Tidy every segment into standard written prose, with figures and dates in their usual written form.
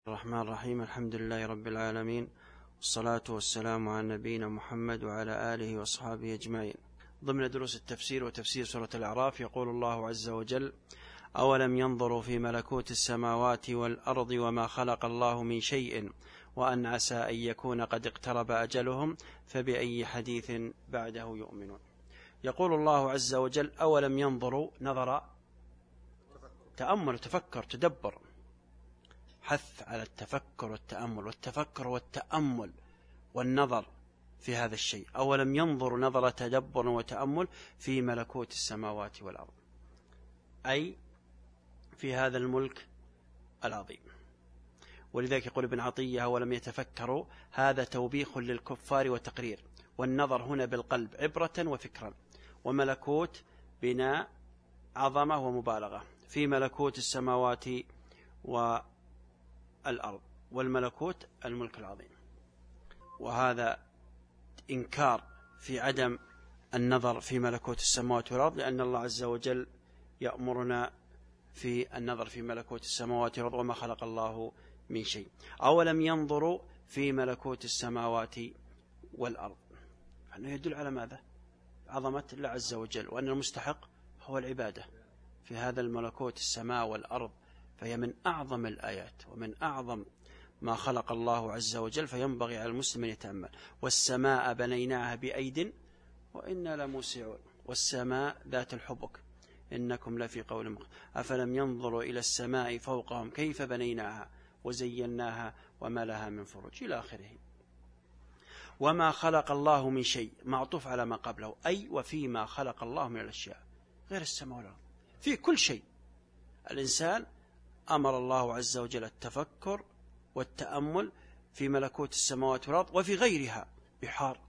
الرحمن الرحيم. الحمد لله رب العالمين، والصلاة والسلام على نبينا محمد وعلى آله وأصحابه أجمعين. ضمن دروس التفسير وتفسير سورة الأعراف، يقول الله عز وجل: أولم ينظروا في ملكوت السماوات والأرض وما خلق الله من شيء وأن عسى أن يكون قد اقترب أجلهم فبأي حديث بعده يؤمنون. يقول الله عز وجل: أولم ينظروا، نظر تأمل، تفكر، تدبر، حث على التفكر والتأمل، والتفكر والتأمل والنظر في هذا الشيء. أولم ينظروا، نظر تدبر وتأمل في ملكوت السماوات والأرض، أي في هذا الملك العظيم. ولذلك يقول ابن عطية: أولم يتفكروا، هذا توبيخ للكفار وتقرير. والنظر هنا بالقلب عبرة وفكرا، وملكوت بناء عظمة ومبالغة في ملكوت السماوات والأرض، والملكوت الملك العظيم. وهذا إنكار في عدم النظر في ملكوت السماوات والأرض، لأن الله عز وجل يأمرنا في النظر في ملكوت السماوات والأرض وما خلق الله من شيء. أولم ينظروا في ملكوت السماوات والأرض، أنه يدل على ماذا؟ عظمة الله عز وجل، وأن المستحق هو العبادة في هذا الملكوت، السماء والأرض، فهي من أعظم الآيات ومن أعظم ما خلق الله عز وجل، فينبغي على المسلم أن يتأمل. والسماء بنيناها بأيد وإنا لموسعون، والسماء ذات الحبك إنكم لفي قول مختلف، أفلم ينظروا إلى السماء فوقهم كيف بنيناها وزيناها وما لها من فروج، إلى آخره. وما خلق الله من شيء، معطوف على ما قبله، أي وفيما خلق الله من الأشياء غير السماء والأرض، في كل شيء. الإنسان أمر الله عز وجل التفكر والتأمل في ملكوت السماوات والأرض وفي غيرها، بحار،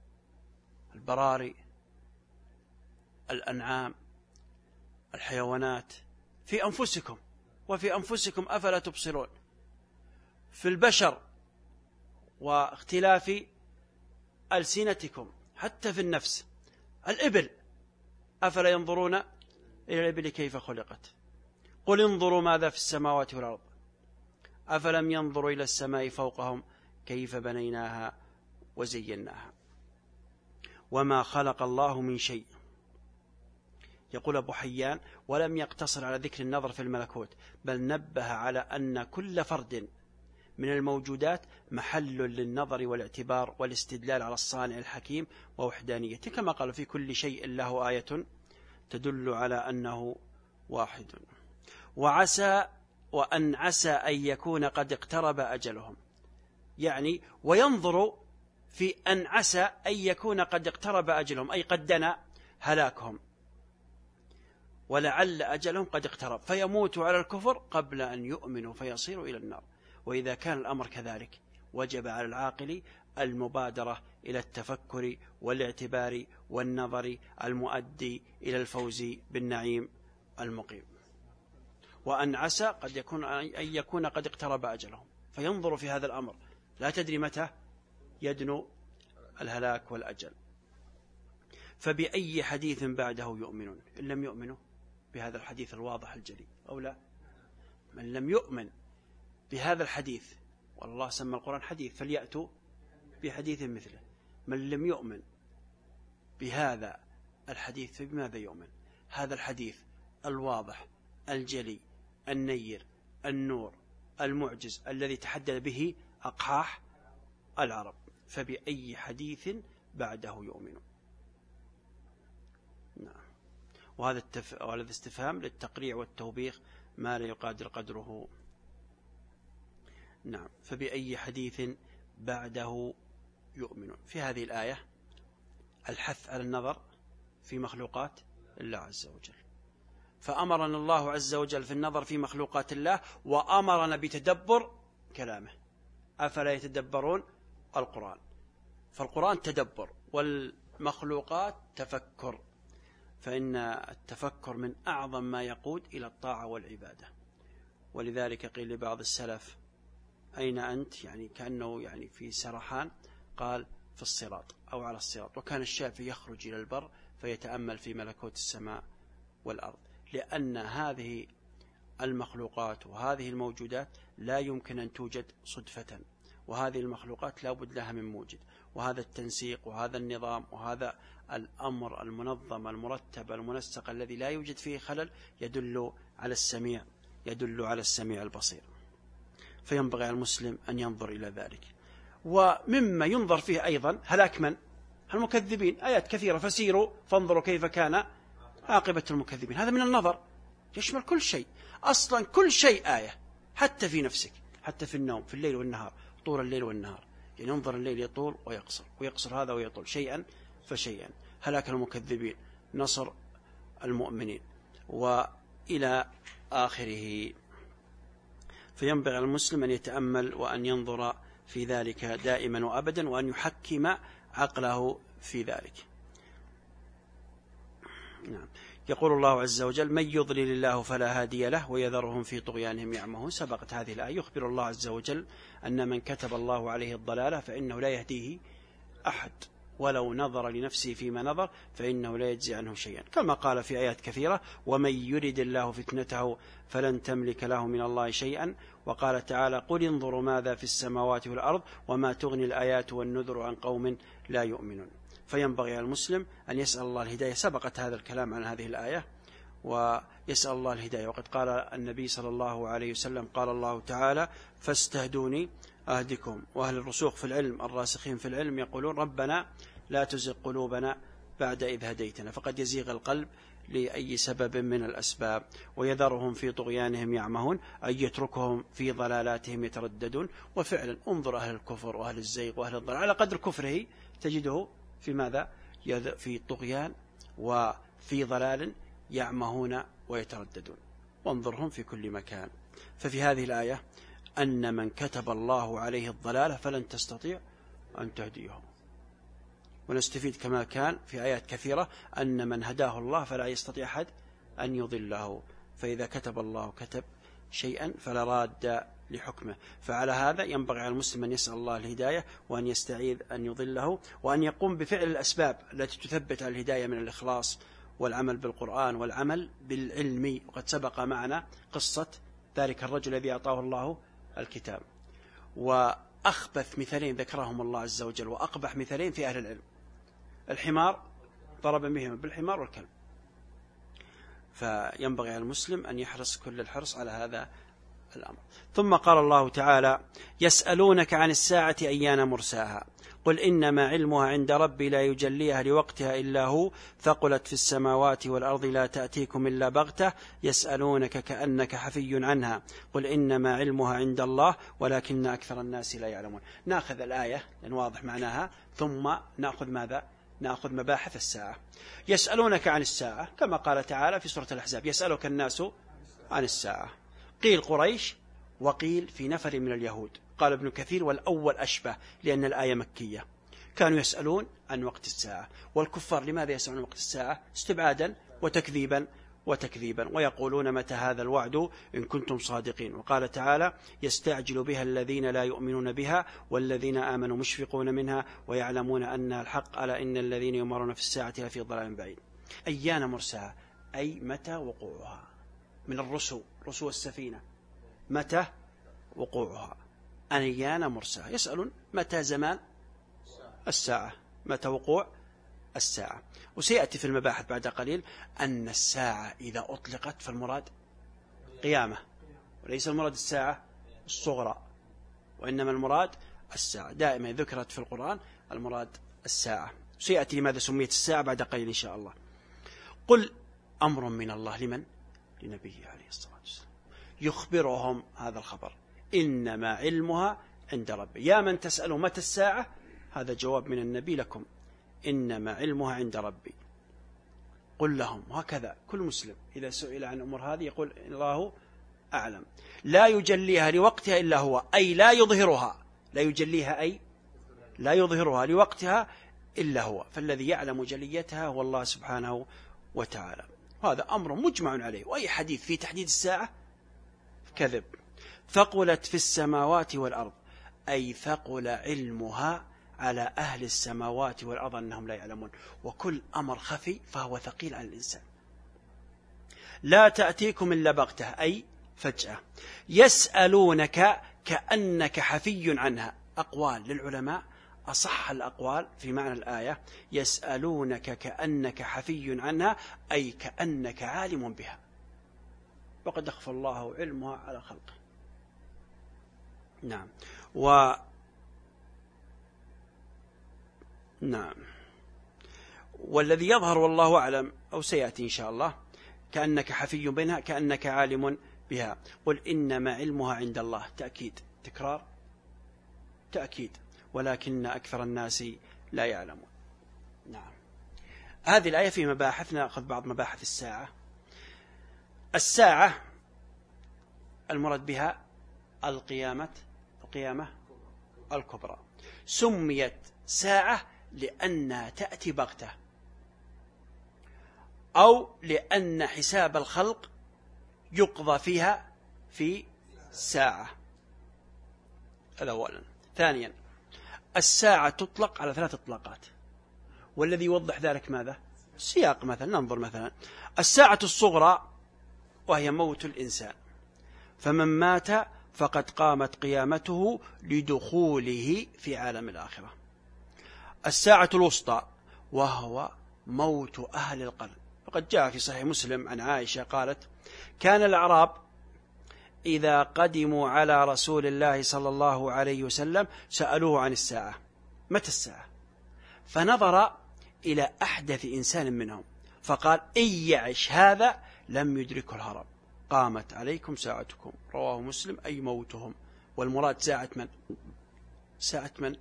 البراري، الأنعام، الحيوانات، في أنفسكم وفي أنفسكم أفلا تبصرون، في البشر واختلاف ألسنتكم، حتى في النفس. الإبل، أفلا ينظرون إلى الإبل كيف خلقت؟ قل انظروا ماذا في السماوات والأرض، أفلم ينظروا إلى السماء فوقهم كيف بنيناها وزيناها. وما خلق الله من شيء. يقول أبو حيان: ولم يقتصر على ذكر النظر في الملكوت، بل نبه على أن كل فرد من الموجودات محل للنظر والاعتبار والاستدلال على الصانع الحكيم ووحدانيته، كما قال: في كل شيء له آية تدل على أنه واحد. وعسى وأن عسى أن يكون قد اقترب أجلهم، يعني وينظر في أن عسى أن يكون قد اقترب أجلهم، أي قد دنا هلاكهم، ولعل أجلهم قد اقترب فيموتوا على الكفر قبل أن يؤمنوا فيصيروا إلى النار. وإذا كان الأمر كذلك، وجب على العاقل المبادرة إلى التفكر والاعتبار والنظر المؤدي إلى الفوز بالنعيم المقيم. وأن عسى قد يكون أن يكون قد اقترب أجلهم، فينظر في هذا الأمر، لا تدري متى يدنو الهلاك والأجل. فبأي حديث بعده يؤمنون، إن لم يؤمنوا بهذا الحديث الواضح الجلي أو لا. من لم يؤمن بهذا الحديث، والله سمى القرآن حديث، فليأتوا بحديث مثله. من لم يؤمن بهذا الحديث فبماذا يؤمن؟ هذا الحديث الواضح الجلي النير النور المعجز الذي تحدث به أقحاح العرب، فبأي حديث بعده يؤمنون. نعم. وهذا الاستفهام للتقريع والتوبيخ ما لا يقادر قدره. نعم. فبأي حديث بعده يؤمنون. في هذه الآية الحث على النظر في مخلوقات الله عز وجل، فأمرنا الله عز وجل في النظر في مخلوقات الله، وأمرنا بتدبر كلامه. أفلا يتدبرون القرآن؟ فالقرآن تدبر، والمخلوقات تفكر، فإن التفكر من أعظم ما يقود إلى الطاعة والعبادة. ولذلك قيل لبعض السلف: أين أنت؟ يعني كأنه يعني في سرحان، قال: في الصراط أو على الصراط. وكان الشافعي يخرج إلى البر فيتأمل في ملكوت السماء والأرض، لأن هذه المخلوقات وهذه الموجودات لا يمكن أن توجد صدفة، وهذه المخلوقات لا بد لها من موجد، وهذا التنسيق وهذا النظام وهذا الأمر المنظم المرتب المنسق الذي لا يوجد فيه خلل يدل على السميع، يدل على السميع البصير. فينبغي على المسلم أن ينظر إلى ذلك. ومما ينظر فيه أيضا هلاك من؟ المكذبين. آيات كثيرة، فسيروا فانظروا كيف كان عاقبة المكذبين. هذا من النظر، يشمل كل شيء، أصلا كل شيء آية، حتى في نفسك، حتى في النوم، في الليل والنهار، طول الليل والنهار. يعني انظر الليل يطول ويقصر، ويقصر هذا ويطول شيئا فشيئا. هلاك المكذبين، نصر المؤمنين، وإلى آخره. فينبغي على المسلم أن يتأمل وأن ينظر في ذلك دائما وأبدا، وأن يحكم عقله في ذلك. نعم. يقول الله عز وجل: من يضلل الله فلا هادي له ويذرهم في طغيانهم يعمهون. سبقت هذه الآية. يخبر الله عز وجل أن من كتب الله عليه الضلالة فإنه لا يهديه أحد، ولو نظر لنفسه فيما نظر فإنه لا يجزي عنه شيئا، كما قال في آيات كثيرة: ومن يرد الله فتنته فلن تملك له من الله شيئا. وقال تعالى: قل انظروا ماذا في السماوات والأرض وما تغني الآيات والنذر عن قوم لا يؤمنون. فينبغي على المسلم أن يسأل الله الهداية. سبقت هذا الكلام عن هذه الآية، ويسأل الله الهداية. وقد قال النبي صلى الله عليه وسلم: قال الله تعالى: فاستهدوني أهدكم. وأهل الرسوخ في العلم الراسخين في العلم يقولون: ربنا لا تزغ قلوبنا بعد إذ هديتنا. فقد يزيغ القلب لأي سبب من الأسباب. ويذرهم في طغيانهم يعمهون، أي يتركهم في ضلالاتهم يترددون. وفعلا انظر أهل الكفر وأهل الزيغ وأهل الضلال، على قدر كفره تجده في ماذا؟ في طغيان وفي ضلال يعمهون ويترددون، وانظرهم في كل مكان. ففي هذه الآية أن من كتب الله عليه الضلالة فلن تستطيع أن تهديه. ونستفيد كما كان في آيات كثيرة أن من هداه الله فلا يستطيع أحد أن يضله. فإذا كتب الله كتب شيئا فلا راد لحكمه. فعلى هذا ينبغي على المسلم أن يسأل الله الهداية، وأن يستعيذ أن يضله، وأن يقوم بفعل الأسباب التي تثبت على الهداية من الإخلاص والعمل بالقرآن والعمل بالعلم. وقد سبق معنا قصة ذلك الرجل الذي أعطاه الله الكتاب. وأخبث مثالين ذكرهم الله عز وجل، وأقبح مثالين في أهل العلم: الحمار، ضرب بهما بالحمار والكلب. فينبغي على المسلم أن يحرص كل الحرص على هذا الأمر. ثم قال الله تعالى: يسألونك عن الساعة أيان مرساها قل إنما علمها عند ربي لا يجليها لوقتها إلا هو ثقلت في السماوات والأرض لا تأتيكم إلا بغتة يسألونك كأنك حفي عنها قل إنما علمها عند الله ولكن أكثر الناس لا يعلمون. نأخذ الآية لأن واضح معناها، ثم نأخذ ماذا؟ نأخذ مباحث الساعة. يسألونك عن الساعة كما قال تعالى في سورة الأحزاب: يسألك الناس عن الساعة. قيل قريش وقيل في نفر من اليهود. قال ابن كثير: والأول أشبه، لأن الآية مكية. كانوا يسألون عن وقت الساعة. والكفار لماذا يسألون عن وقت الساعة؟ استبعادا وتكذيبا ويقولون: متى هذا الوعد إن كنتم صادقين. وقال تعالى: يستعجل بها الذين لا يؤمنون بها والذين آمنوا مشفقون منها ويعلمون أنها الحق ألا إن الذين يمرون في الساعة لفي ضلال بعيد. أيان مرساها أي متى وقوعها، من رسو السفينة، متى وقوعها. أيان مرساها، يسألون متى زمان الساعة، متى وقوع الساعة. وسيأتي في المباحث بعد قليل أن الساعة إذا أطلقت فالمراد قيامة، وليس المراد الساعة الصغرى، وإنما المراد الساعة. دائما ذكرت في القرآن المراد الساعة. سيأتي لماذا سميت الساعة بعد قليل إن شاء الله. قل أمر من الله لمن؟ لنبيه عليه الصلاة والسلام، يخبرهم هذا الخبر: إنما علمها عند ربي. يا من تسألوا متى الساعة، هذا جواب من النبي لكم: إنما علمها عند ربي. قل لهم. وهكذا كل مسلم إذا سئل عن أمور هذه يقول: الله أعلم. لا يجليها لوقتها إلا هو، أي لا يظهرها. لا يجليها أي لا يظهرها لوقتها إلا هو. فالذي يعلم جليتها هو الله سبحانه وتعالى. هذا أمر مجمع عليه. وأي حديث في تحديد الساعة كذب. ثقلت في السماوات والأرض، أي ثقل علمها على أهل السماوات والأرض أنهم لا يعلمون. وكل أمر خفي فهو ثقيل على الإنسان. لا تأتيكم إلا بغتة، أي فجأة. يسألونك كأنك حفي عنها. أقوال للعلماء، أصح الأقوال في معنى الآية يسألونك كأنك حفي عنها، أي كأنك عالم بها، وقد أخفى الله علمها على خلقه. نعم. نعم. والذي يظهر والله أعلم أو سيأتي إن شاء الله كأنك حفي بينها كأنك عالم بها. قل إنما علمها عند الله. تأكيد، تكرار، تأكيد، ولكن أكثر الناس لا يعلمون. نعم. هذه الآية في مباحث، نأخذ بعض مباحث الساعة. الساعة المراد بها القيامة الكبرى. سميت ساعة لأنها تأتي بغتة، أو لأن حساب الخلق يقضى فيها في ساعة. هذا أولا. ثانيا، الساعة تطلق على 3 إطلاقات، والذي يوضح ذلك ماذا؟ سياق. مثلا ننظر مثلا الساعة الصغرى وهي موت الإنسان، فمن مات فقد قامت قيامته لدخوله في عالم الآخرة. الساعة الوسطى وهو موت أهل القلب، فقد جاء في صحيح مسلم عن عائشة قالت: كان الأعراب إذا قدموا على رسول الله صلى الله عليه وسلم سألوه عن الساعة، متى الساعة؟ فنظر إلى أحدث إنسان منهم فقال: إن يعش هذا لم يدركه الهرم، قامت عليكم ساعتكم. رواه مسلم. أي موتهم. والمراد ساعة من؟ ساعة من؟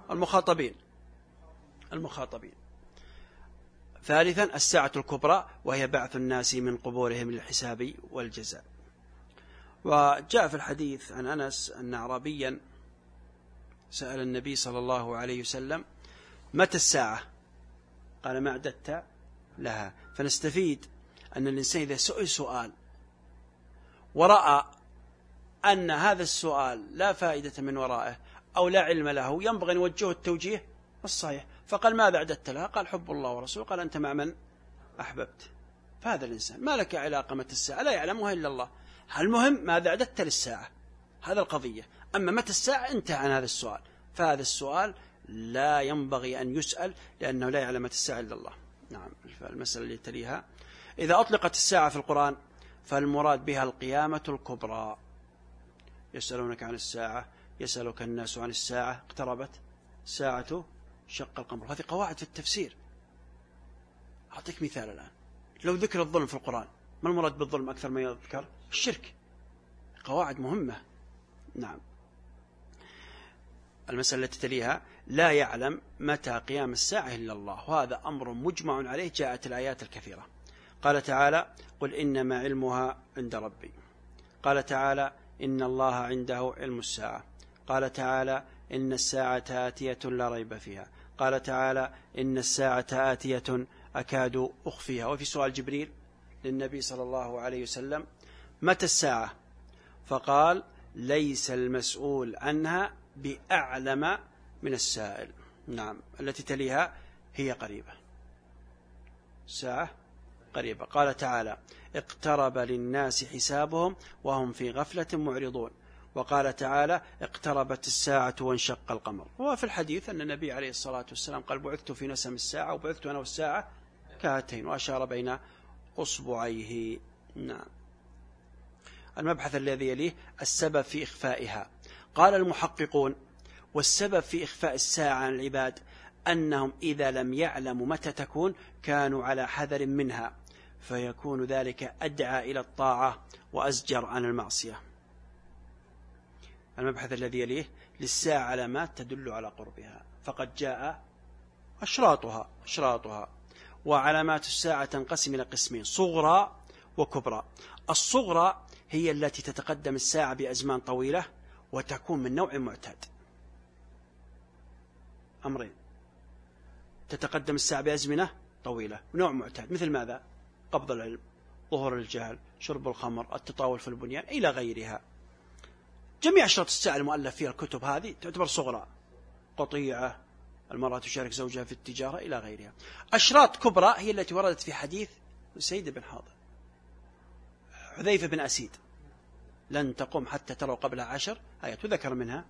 المخاطبين. ثالثا، الساعة الكبرى وهي بعث الناس من قبورهم للحساب والجزاء. وجاء في الحديث عن أنس أن أعرابيا سأل النبي صلى الله عليه وسلم: متى الساعة؟ قال: ما أعددت لها. فنستفيد أن الإنسان إذا سئل سؤال ورأى أن هذا السؤال لا فائدة من ورائه أو لا علم له، ينبغي أن يوجهه التوجيه الصحيح. فقال: ماذا أعددت لها؟ قال: حب الله ورسوله. قال: أنت مع من أحببت. فهذا الإنسان ما لك علاقة متى الساعة، لا يعلمها إلا الله. المهم ماذا أعددت للساعة، هذا القضية. أما متى الساعة انتهى عن هذا السؤال، فهذا السؤال لا ينبغي أن يسأل لأنه لا يعلم متى الساعة إلا الله. نعم. المسألة اللي تليها: إذا أطلقت الساعة في القرآن فالمراد بها القيامة الكبرى. يسألونك عن الساعة، يسألك الناس عن الساعة، اقتربت ساعة شق القمر. هذه قواعد في التفسير. أعطيك مثال الآن: لو ذكر الظلم في القرآن، ما المراد بالظلم أكثر ما يذكر؟ الشرك. قواعد مهمة. نعم. المسألة التي تليها: لا يعلم متى قيام الساعة إلا الله، وهذا أمر مجمع عليه. جاءت الآيات الكثيرة. قال تعالى: قل إنما علمها عند ربي. قال تعالى: إن الله عنده علم الساعة. قال تعالى: إن الساعة آتية لا ريب فيها. قال تعالى: إن الساعة آتية أكاد أخفيها. وفي سؤال جبريل للنبي صلى الله عليه وسلم: متى الساعة؟ فقال: ليس المسؤول عنها بأعلم من السائل. نعم. التي تليها: هي قريبة، ساعة قريبة. قال تعالى: اقترب للناس حسابهم وهم في غفلة معرضون. وقال تعالى: اقتربت الساعة وانشق القمر. وفي الحديث أن النبي عليه الصلاة والسلام قال: بعثت في نسم الساعة، وبعثت أنا والساعة كهاتين، وأشار بين أصبعيه. نعم. المبحث الذي يليه: السبب في إخفائها. قال المحققون: والسبب في إخفاء الساعة عن العباد أنهم إذا لم يعلموا متى تكون كانوا على حذر منها، فيكون ذلك أدعى إلى الطاعة وأزجر عن المعصية. المبحث الذي يليه: للساعة علامات تدل على قربها، فقد جاء أشراطها. وعلامات الساعة تنقسم إلى قسمين: صغرى وكبرى. الصغرى هي التي تتقدم الساعة بأزمان طويلة وتكون من نوع معتاد. أمرين: تتقدم الساعة بأزمنة طويلة ونوع معتاد، مثل ماذا؟ قبض العلم، ظهور الجهل، شرب الخمر، التطاول في البنيان، إلى غيرها. جميع أشراط الساعة المؤلف فيها الكتب هذه تعتبر صغرى: قطيعة، المرأة تشارك زوجها في التجارة، إلى غيرها. أشراط كبرى هي التي وردت في حديث سيد بن حاضر، حذيفة بن أسيد لن تقوم حتى تروا قبلها 10 آيات، وذكر منها